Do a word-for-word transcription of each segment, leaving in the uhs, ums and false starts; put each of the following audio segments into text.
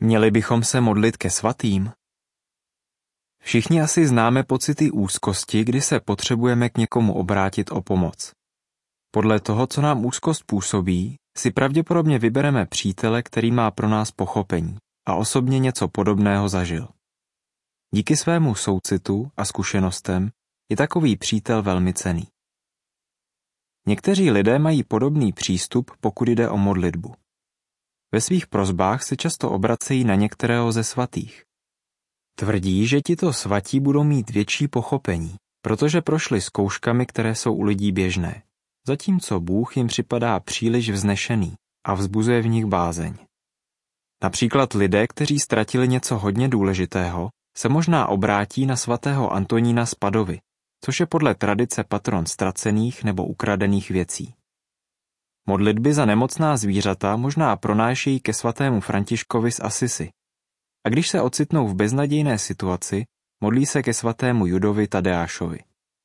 Měli bychom se modlit ke svatým? Všichni asi známe pocity úzkosti, kdy se potřebujeme k někomu obrátit o pomoc. Podle toho, co nám úzkost působí, si pravděpodobně vybereme přítele, který má pro nás pochopení a osobně něco podobného zažil. Díky svému soucitu a zkušenostem je takový přítel velmi cenný. Někteří lidé mají podobný přístup, pokud jde o modlitbu. Ve svých prosbách se často obracejí na některého ze svatých. Tvrdí, že tito svatí budou mít větší pochopení, protože prošli zkouškami, které jsou u lidí běžné, zatímco Bůh jim připadá příliš vznešený a vzbuzuje v nich bázeň. Například lidé, kteří ztratili něco hodně důležitého, se možná obrátí na svatého Antonína z Padovy, což je podle tradice patron ztracených nebo ukradených věcí. Modlitby za nemocná zvířata možná pronášejí ke svatému Františkovi z Asisi. A když se ocitnou v beznadějné situaci, modlí se ke svatému Judovi Tadeášovi.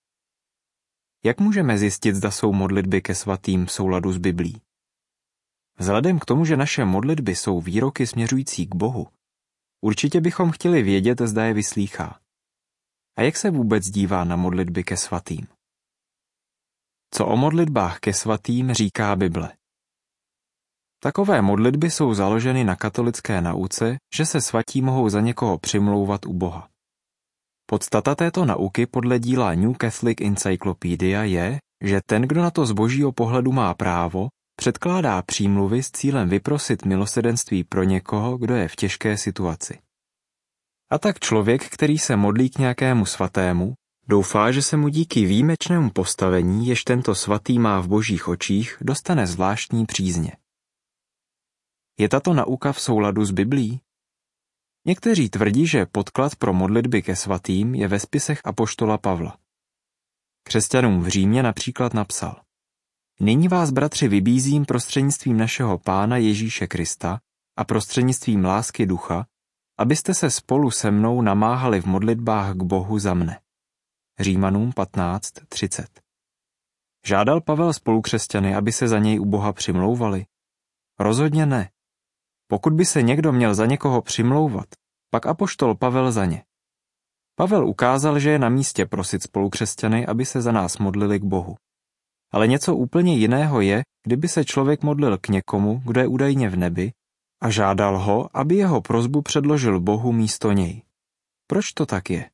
Jak můžeme zjistit, zda jsou modlitby ke svatým v souladu s Biblí? Vzhledem k tomu, že naše modlitby jsou výroky směřující k Bohu, určitě bychom chtěli vědět, zda je vyslýchá. A jak se vůbec dívá na modlitby ke svatým? Co o modlitbách ke svatým říká Bible? Takové modlitby jsou založeny na katolické nauce, že se svatí mohou za někoho přimlouvat u Boha. Podstata této nauky podle díla New Catholic Encyclopedia je, že ten, kdo na to z božího pohledu má právo, předkládá přímluvy s cílem vyprosit milosedenství pro někoho, kdo je v těžké situaci. A tak člověk, který se modlí k nějakému svatému, doufá, že se mu díky výjimečnému postavení, jež tento svatý má v božích očích, dostane zvláštní přízně. Je tato nauka v souladu s Biblí? Někteří tvrdí, že podklad pro modlitby ke svatým je ve spisech apoštola Pavla. Křesťanům v Římě například napsal: Nyní vás, bratři, vybízím prostřednictvím našeho Pána Ježíše Krista a prostřednictvím lásky ducha, abyste se spolu se mnou namáhali v modlitbách k Bohu za mne. Římanům patnáct třicet. Žádal Pavel spolukřesťany, aby se za něj u Boha přimlouvali? Rozhodně ne. Pokud by se někdo měl za někoho přimlouvat, pak apoštol Pavel za ně. Pavel ukázal, že je na místě prosit spolukřesťany, aby se za nás modlili k Bohu. Ale něco úplně jiného je, kdyby se člověk modlil k někomu, kdo je údajně v nebi, a žádal ho, aby jeho prosbu předložil Bohu místo něj. Proč to tak je?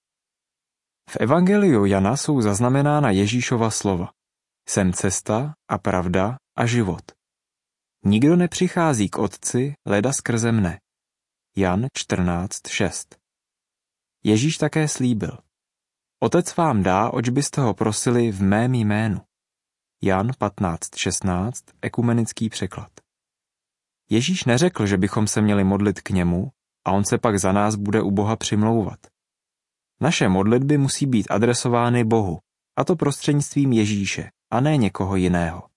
V evangeliu Jana jsou zaznamenána Ježíšova slova: Jsem cesta a pravda a život. Nikdo nepřichází k Otci, leda skrze mne. Jan čtrnáct šest. Ježíš také slíbil: Otec vám dá, oč byste ho prosili v mém jménu. Jan patnáct šestnáct, ekumenický překlad. Ježíš neřekl, že bychom se měli modlit k němu a on se pak za nás bude u Boha přimlouvat. Naše modlitby musí být adresovány Bohu, a to prostřednictvím Ježíše, a ne někoho jiného.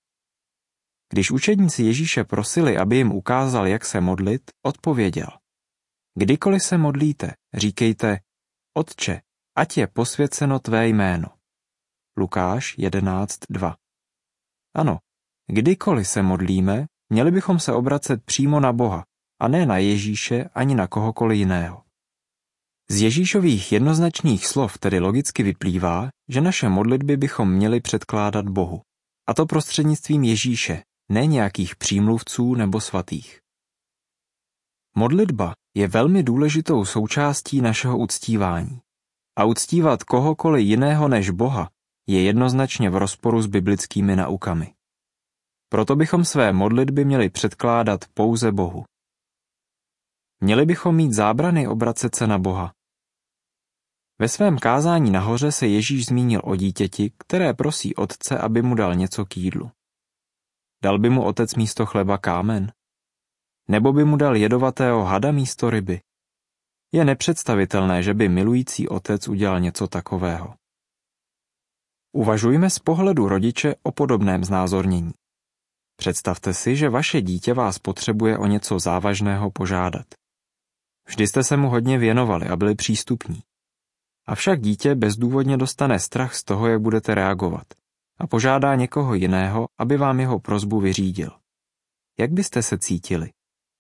Když učedníci Ježíše prosili, aby jim ukázal, jak se modlit, odpověděl: Kdykoliv se modlíte, říkejte: Otče, ať je posvěceno tvé jméno. Lukáš jedenáct dva. Ano, kdykoliv se modlíme, měli bychom se obracet přímo na Boha, a ne na Ježíše ani na kohokoliv jiného. Z Ježíšových jednoznačných slov tedy logicky vyplývá, že naše modlitby bychom měli předkládat Bohu, a to prostřednictvím Ježíše, ne nějakých přímluvců nebo svatých. Modlitba je velmi důležitou součástí našeho uctívání. A uctívat kohokoliv jiného než Boha je jednoznačně v rozporu s biblickými naukami. Proto bychom své modlitby měli předkládat pouze Bohu. Měli bychom mít zábrany obracet se na Boha. Ve svém kázání nahoře se Ježíš zmínil o dítěti, které prosí otce, aby mu dal něco k jídlu. Dal by mu otec místo chleba kámen? Nebo by mu dal jedovatého hada místo ryby? Je nepředstavitelné, že by milující otec udělal něco takového. Uvažujme z pohledu rodiče o podobném znázornění. Představte si, že vaše dítě vás potřebuje o něco závažného požádat. Vždy jste se mu hodně věnovali a byli přístupní. Avšak dítě bezdůvodně dostane strach z toho, jak budete reagovat, a požádá někoho jiného, aby vám jeho prosbu vyřídil. Jak byste se cítili?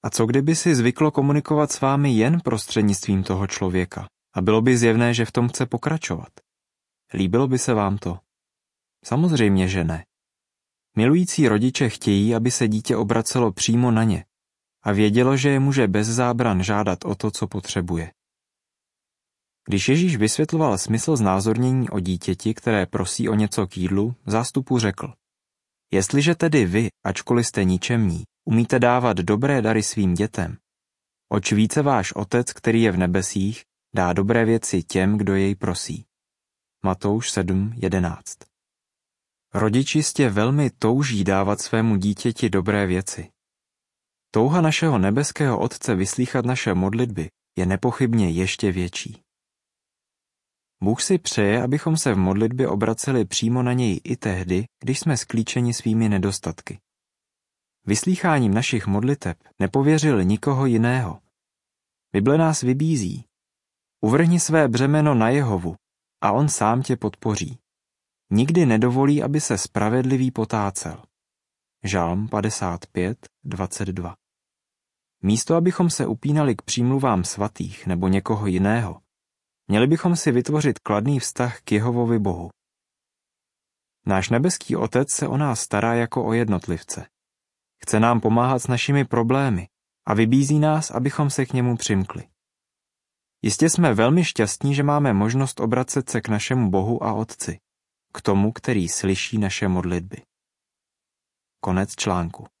A co kdyby si zvyklo komunikovat s vámi jen prostřednictvím toho člověka a bylo by zjevné, že v tom chce pokračovat? Líbilo by se vám to? Samozřejmě, že ne. Milující rodiče chtějí, aby se dítě obracelo přímo na ně a vědělo, že je může bez zábran žádat o to, co potřebuje. Když Ježíš vysvětloval smysl znázornění o dítěti, které prosí o něco k jídlu, zástupu řekl: Jestliže tedy vy, ačkoliv jste ničemní, umíte dávat dobré dary svým dětem, oč více váš Otec, který je v nebesích, dá dobré věci těm, kdo jej prosí. Matouš sedm jedenáct. Rodič jistě velmi touží dávat svému dítěti dobré věci. Touha našeho nebeského Otce vyslýchat naše modlitby je nepochybně ještě větší. Bůh si přeje, abychom se v modlitbě obraceli přímo na něj i tehdy, když jsme sklíčeni svými nedostatky. Vyslýcháním našich modliteb nepověřil nikoho jiného. Bible nás vybízí: uvrhni své břemeno na Jehovu a on sám tě podpoří. Nikdy nedovolí, aby se spravedlivý potácel. Žalm padesát pět dvacet dva. Místo, abychom se upínali k přímluvám svatých nebo někoho jiného, měli bychom si vytvořit kladný vztah k Jehovovi Bohu. Náš nebeský Otec se o nás stará jako o jednotlivce. Chce nám pomáhat s našimi problémy a vybízí nás, abychom se k němu přimkli. Jistě jsme velmi šťastní, že máme možnost obracet se k našemu Bohu a Otci, k tomu, který slyší naše modlitby. Konec článku.